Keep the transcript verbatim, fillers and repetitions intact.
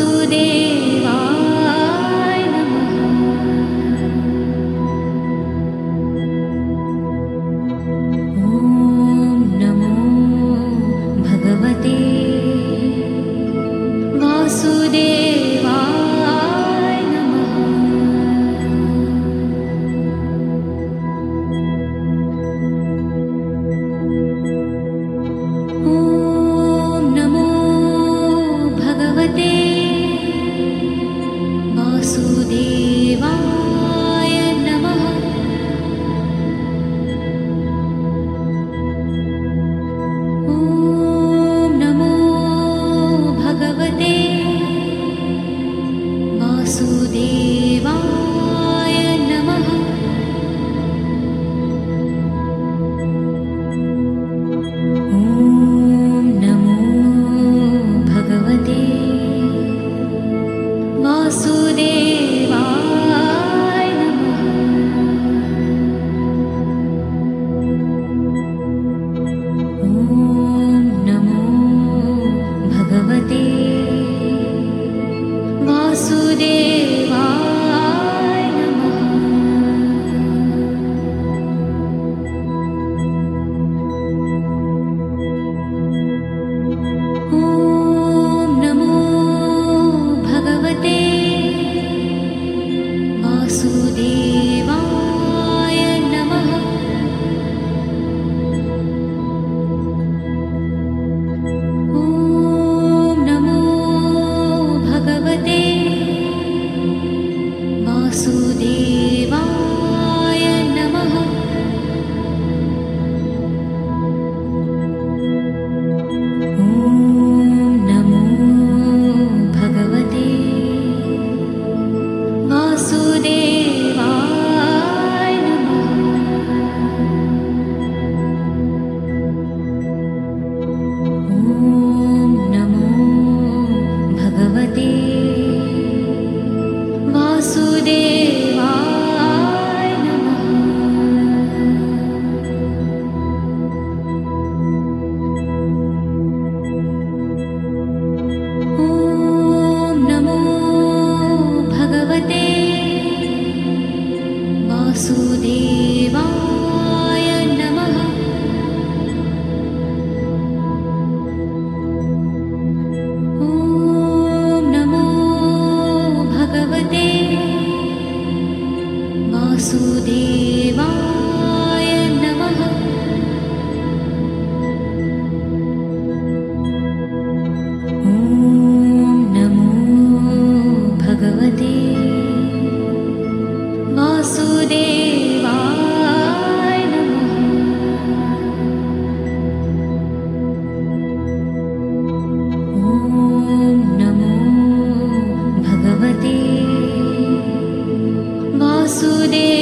वासुदेवाय नमः। ॐ नमो भगवते वासुदेवाय नमः। ॐ नमो भगवते वासुदेवाय नमः। ॐ नमो भगवते वासुदेवाय नमः। ॐ नमो भगवते वासुदेवाय नमः। ॐ नमो भगवते वासुदेवाय नमः। ॐ नमो भगवते वासुदेवाय नमः। ॐ नमो भगवते वासुदेवाय नमः। ॐ नमो भगवते वासुदेवाय नमः। ॐ नमो भगवते वासुदेवाय नमः। ॐ नमो भगवते वासुदेवाय नमः। ॐ नमो भगवते वासुदेवाय नमः। ॐ नमो भगवते वासुदेवाय नमः। ॐ नमो भगवते वासुदेवाय